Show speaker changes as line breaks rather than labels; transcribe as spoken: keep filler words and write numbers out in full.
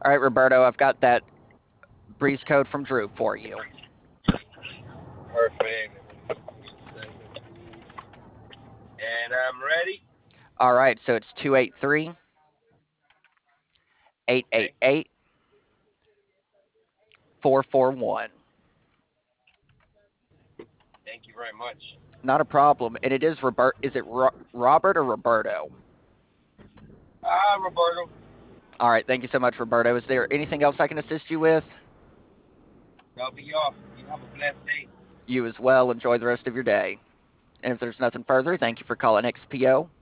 All right, Roberto, I've got that breeze code from Drew for you.
Perfect. And I'm ready.
All right, so it's two eight three, eight eight
Okay.
eight, four four one.
Thank you very much.
Not a problem. And it is Robert. Is it Ro- Robert or Roberto?
Ah, Roberto.
All right, thank you so much, Roberto. Is there anything else I can assist you with?
That'll be off. You have a blessed day.
You as well. Enjoy the rest of your day. And if there's nothing further, thank you for calling X P O.